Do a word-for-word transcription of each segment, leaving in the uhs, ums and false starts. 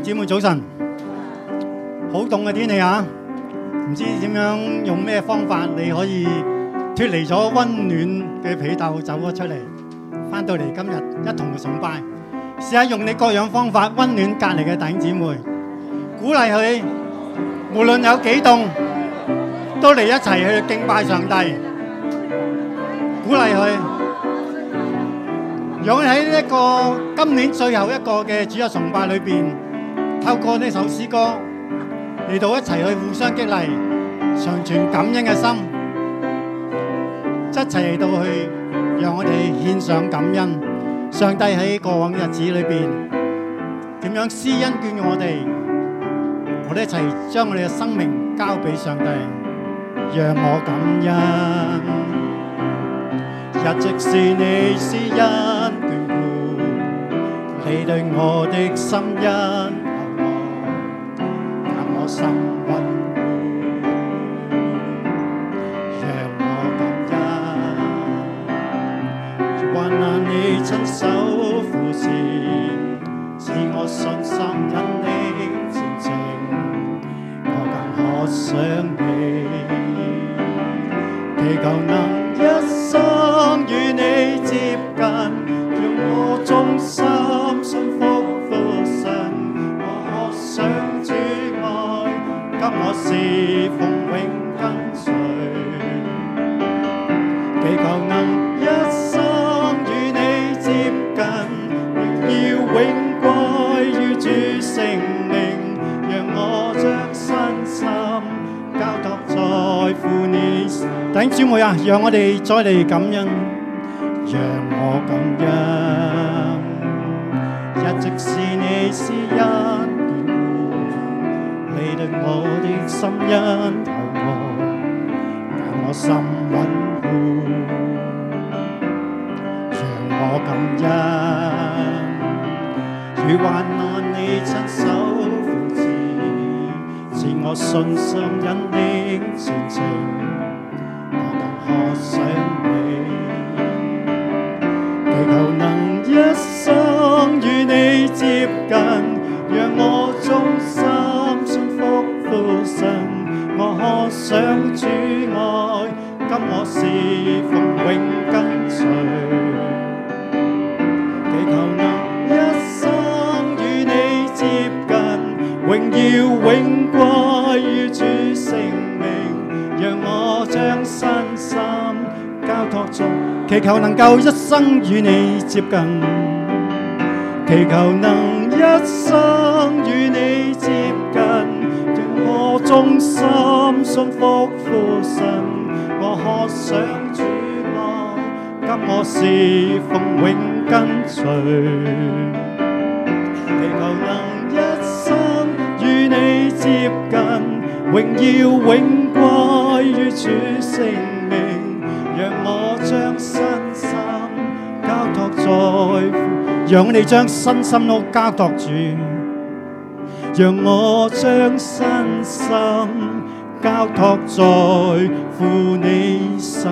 姊妹早晨，好凍嘅天氣啊！唔知點樣用咩方法你可以脫離咗溫暖嘅被竇走咗出嚟，翻到嚟今日一同崇拜。試下用你各樣方法溫暖隔離嘅弟兄姊妹，鼓勵佢，無論有幾凍，都嚟一齊去敬拜上帝。鼓勵佢，讓喺呢一個今年最後一個嘅主日崇拜裏邊，透過呢首詩歌嚟到一齊去互相激勵，常存感恩嘅心，一齊嚟到去讓我哋獻上感恩。上帝喺過往嘅日子裏邊點樣施恩眷我哋，我哋一齊將我哋嘅生命交俾上帝，讓我感恩。一直是你施恩眷顧，你對我的心恩厚愛，讓我心穩固，讓我感恩。患難你親手扶持，使我信心因你前程，我更渴想你，祈求能一生與你接近，讓我忠心信服父神，我渴想主愛，給我侍奉永跟隨，祈求能一生與你接近，榮耀永歸於主聖名，讓我將身心交託在乎你。弟兄姊妹啊，讓我哋再嚟感恩，讓我感恩，一直是你施恩眷顧，你對我的心恩厚愛，讓我心穩固，讓我感恩，如患難你親手扶持，賜我信心引領前程，渴想你，祈求能一生與你接近，讓我忠心信服父神，我渴想主愛，給我侍奉永跟隨，祈求能一生與你接近，榮耀永歸於主聖名，讓我將身心交託在，祈求能夠一生與你接近，祈求能一生與你接近，讓我忠心信服父神，我渴想主愛，給我侍奉永跟隨，祈求能一生與你接近，榮耀永歸於主聖名，讓我將身心交託在乎，讓我哋將身心都交託主，讓我將身心交託在乎你手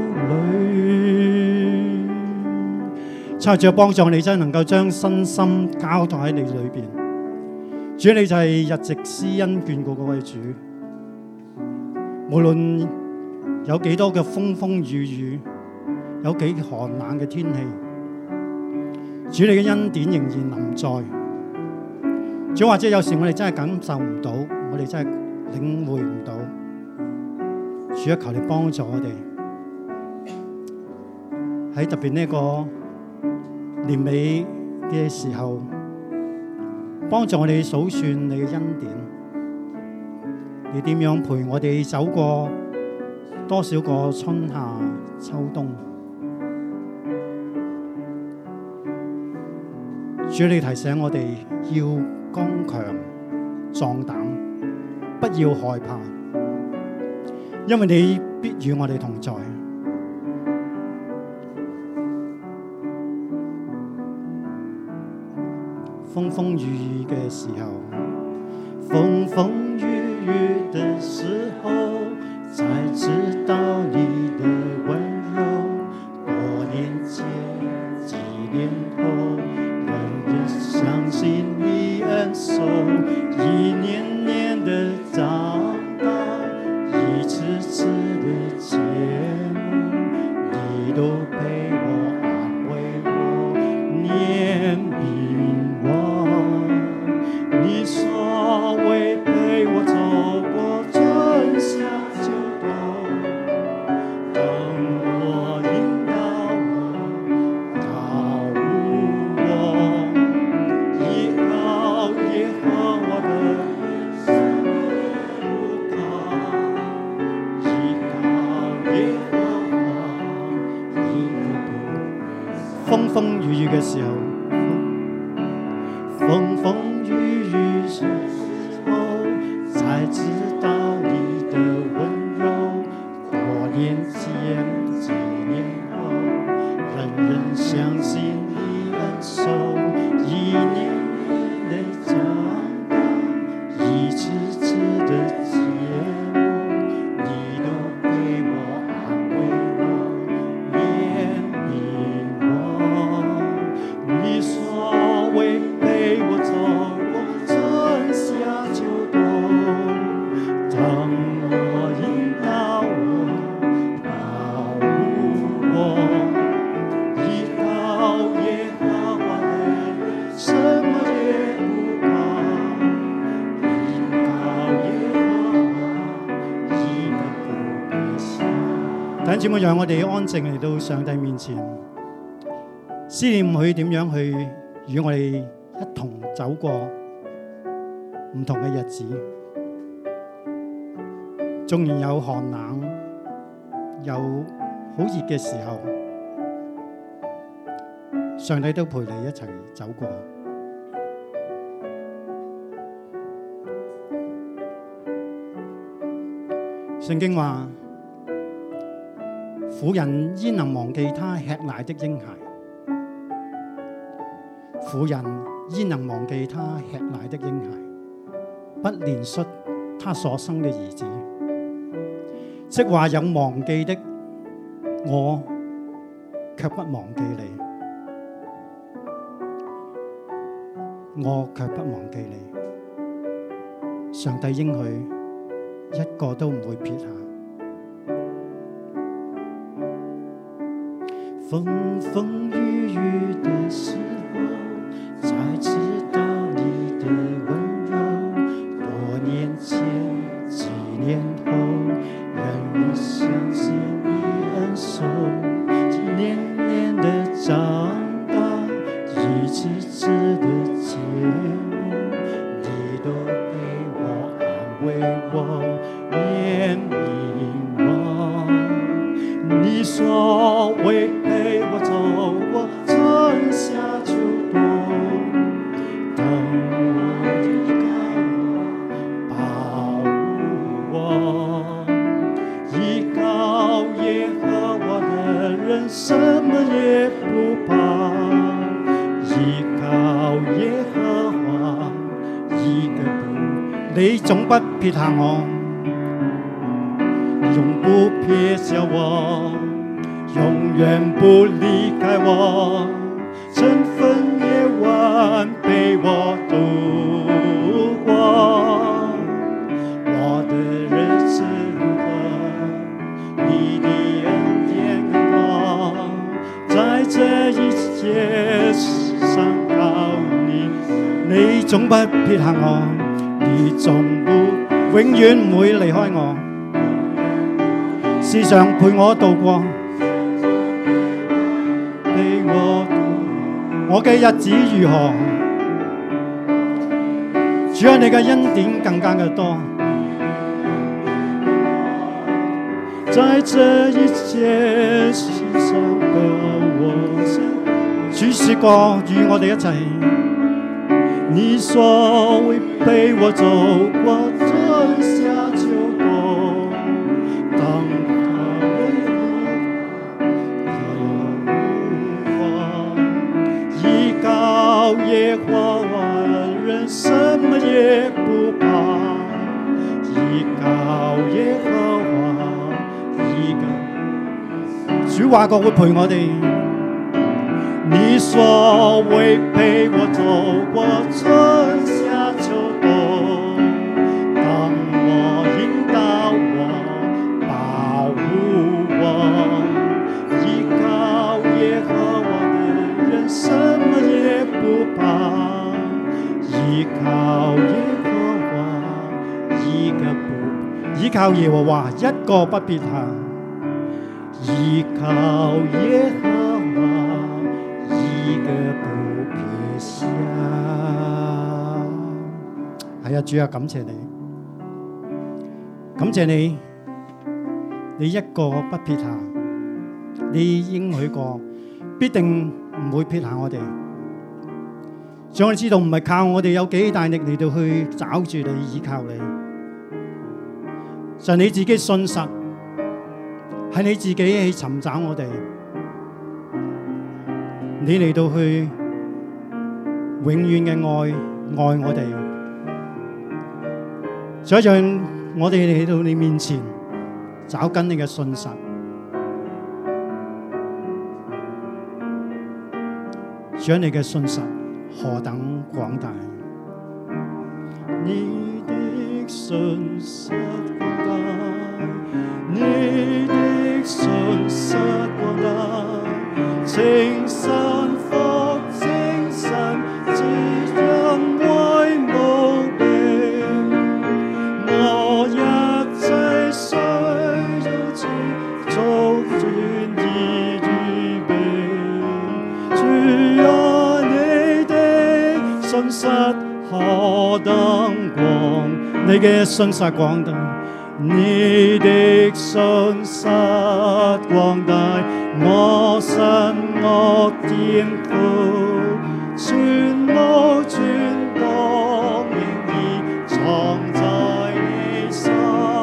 裏。求主幫助我哋真係能夠將身心交託喺你裏邊。主，你就係日直施恩眷顧嗰位主，無論有幾多嘅風風雨雨，有幾寒冷嘅天氣，主你嘅恩典仍然臨在。主，或者有時我哋真係感受唔到，我哋真係領會唔到。主啊，求你幫助我哋喺特別呢個年尾嘅時候，幫助我哋數算你嘅恩典，你點樣陪我哋走過多少個春夏秋冬？主，你提醒我哋要剛強壯膽，不要害怕，因為你必與我哋同在。風風雨雨嘅時候，風風雨雨的時候，才知道你的溫柔。多年前，幾年後，仍然相信你恩手。 嘅時候，風風雨雨時候，才知道你的溫柔。多年前，幾年後，人人相信你恩手，一年年的長大，一次次的節目，你都陪我安慰我，憐憫我。你所謂陪我走過春夏秋冬，當我引導我，保護我，依靠耶和華的人，什麼也不怕，依靠耶和華，一個不撇下。弟兄姊妹，讓我哋安靜嚟到上帝面前，思念佢點樣去與我哋一同走過唔同嘅日子，縱然有寒冷，有好熱嘅時候，上帝都陪你一齊走過。聖經話，婦人焉能忘記她吃奶的嬰孩？婦人焉能忘記她吃奶的嬰孩，不憐恤她所生嘅兒子？即話有忘記的，我卻不忘記你，我卻不忘記你。上帝應許一個都唔會撇下。風風雨雨的時候，才知道你的溫柔。多年前，幾年後，讓人相信你恩手，一年年的長大，一次次的節目，你都陪我安慰我，憐憫我。你所謂陪我走過春夏秋冬，等我依靠我，保護我，依靠耶和華的人，什麼也不怕，依靠耶和華，一個不，你總不撇下我，永不撇下我，永遠不離開我，晨昏夜晚陪我度過。我的日子如何，你的恩典更多，在這一切上靠你，你總不撇下我，你總不永遠唔會離開我，時常陪我度過。我嘅日子如何？主啊，你嘅恩典更加嘅多。在這一切世上的我，主說過與我哋一齊。你所謂陪我走過春夏秋冬，當耶和華人什麼也不怕，依靠耶和華，一個主話過會陪我哋。你所謂陪我走過春夏秋冬，當我引導我，保護我，依靠耶和華的人，什麼也不怕，依靠耶和華，一個不，依靠耶和華，一個不撇下，依靠耶和華，一個不撇下。係啊，主啊，感謝你，感謝你，你一個不撇下，你應許過必定唔會撇下我哋。主，我哋知道唔係靠我哋有幾大力嚟到去找住你，依靠你，就係你自己信實，係你自己去尋找我哋，你嚟到去永遠嘅愛愛我哋，就一樣我哋嚟到你面前找緊你嘅信實。主，你嘅信實何等廣大！你的信實廣大，你的信實廣大，情神福精神，至恩惠無比，我一切需要主早斷已預備。主啊，你的信實何等廣，你嘅信實廣大，你的信實廣大，我神我天父，全無全當仍已藏在你心，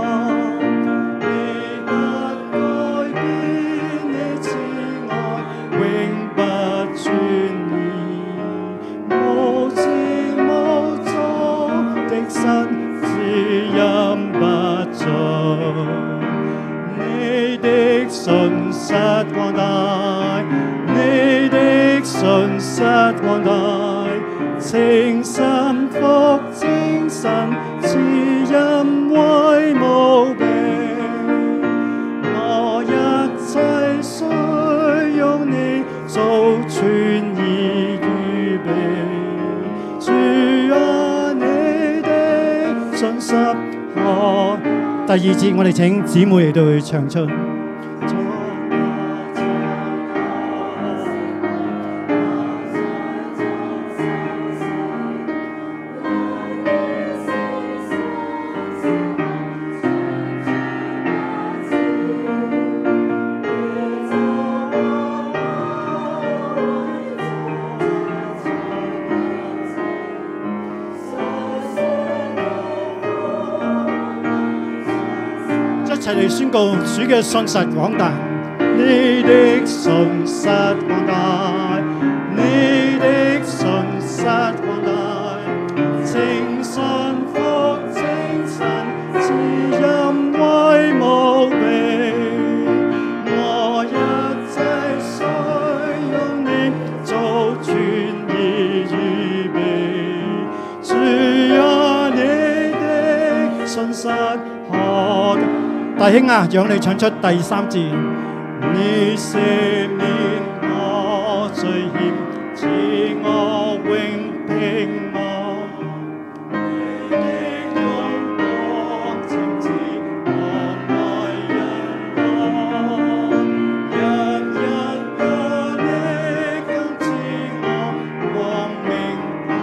你不改變，你慈愛永不轉移，無始無終的神指引不盡，你的信實廣大，你的信實廣大，情神福精神，至恩惠無比，我一切需用你早全已預備。主啊，你的信實何。第二節我哋請姊妹嚟到去唱出。一齊嚟宣告主嘅信實廣大，你的信實廣大，你的信實廣大，情神福精神，至恩惠無比，我一切需用你早全已預備。主啊，你的信實何弟兄啊，讓你唱出第三節。你赦免我罪孽，賜我永平安。你的勇光正直，我愛人愛，人人有你更知我光明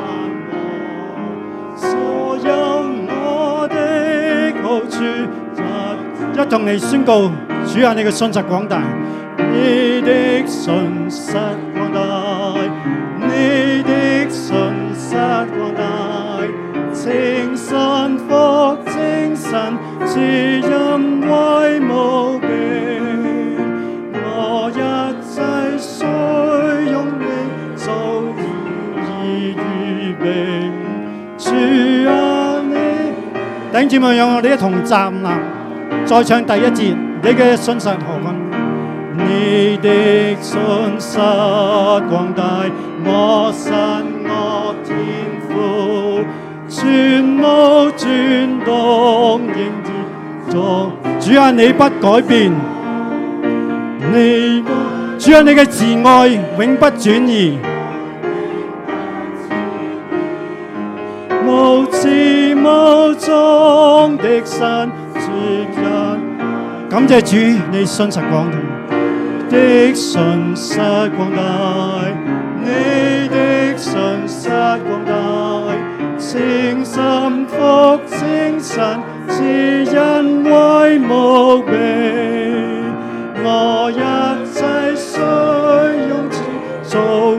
盼望，所有我的好處。一同嚟宣告，主啊，你嘅信實廣大，你的信實廣大，你的信實廣大，情神福精神，至恩惠無比，我一切需用你早已預備。主啊，你弟兄姊妹，讓我哋一同站立。再唱第一節，你嘅信實何等？你的信實廣大，我神我天父，全無轉動仍然作。主啊，你不改變，你主啊，你嘅慈愛永不轉移，無始無終的神。感謝主，你信實廣大的信實廣大，你的信實廣大，情神福精神，至恩惠無比，我一切需用主做。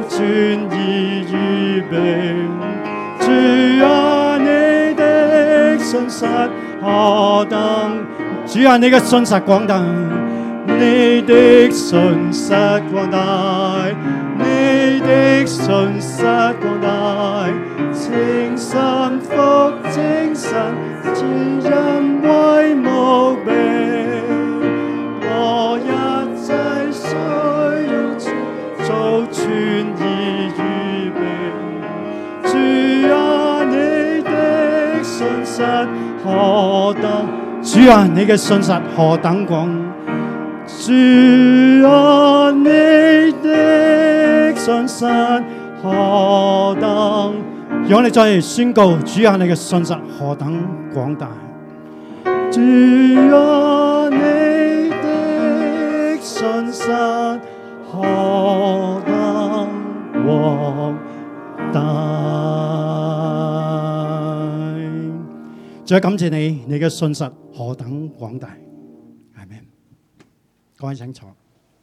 信實何等？主啊，你嘅信實廣大，你的信實廣大，你的信實廣大，情深福精神，自人為無比，我一切需要主做全意預備。主啊，你的信實何等？主啊，你嘅信實何等廣？主啊，你的信實何等？讓我哋再嚟宣告，主啊，你嘅信實何等廣大？主啊，你的信實何等廣大？再感謝你，你嘅信實何等廣大。阿們，各位請坐。